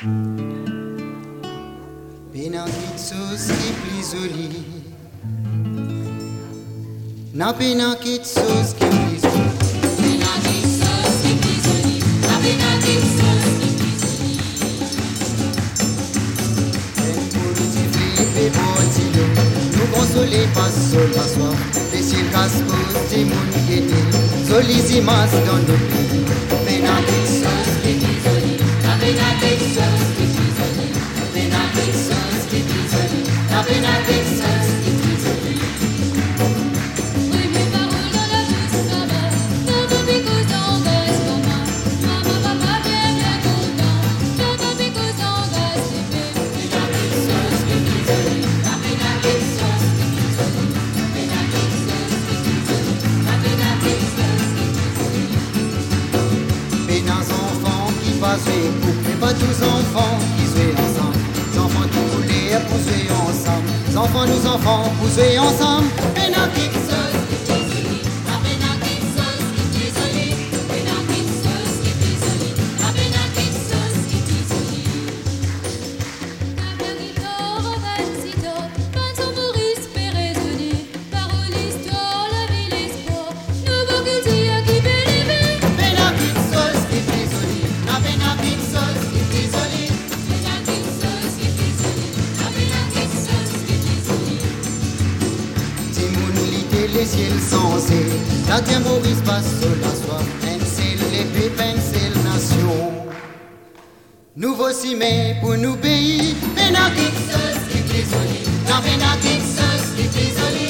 Pénakit sauce qui plus jolie. Na pénakit sauce qui plus jolie. Pénakit sauce qui plus jolie. Na pénakit sauce qui plus jolie. Un petit flip et petit l'eau. Nous consoler pas seul la soif. Des ciels casse-cause, des mounes guettés. Zolizimas dans nos pays. Pénakit sauce qui plus jolie. Na pénakit sauce qui plus jolie. Pénakit sauce qui plus jolie. Na pénakit sauce qui plus jolie. Oui, mes paroles dans la bouche, maman. Non, mon picot en gaz, maman. Maman, papa, bien, bien content. Non, mon picot en gaz, bébé. Pénakit sauce qui plus jolie. Na pénakit sauce qui plus jolie. Pénakit sauce qui plus jolie. Na pénakit sauce qui plus jolie. Pénans enfants qui pas jouer couple, mais pas tous enfants qui jouent ensemble. Les enfants qui voulaient pour jouer ensemble. Les enfants, nous enfants, pour jouer ensemble. Pénakit Sauce qui plus jolie. Na pénakit sauce qui plus jolie. Pénakit sauce qui plus jolie. Na pénakit sauce qui plus jolie. Na pénakit romancito. Vincent Maurice Péraisonnier. Parole, histoire, la vie, l'espoir. Nouveau culture qui fait rêver. Pénakit sauce qui plus jolie. La pénakit sauce qui plus jolie. Pénakit sauce qui plus jolie. Na pénakit sauce qui plus jolie. Timoun l'idée les ciels sensés. La tien Maurice passe sur la soif. Pencil l'épée, pencil nation. Nouveau cimé pour nous pays. Pénakit Sauce qui plus jolie. Na pénakit sauce qui plus jolie.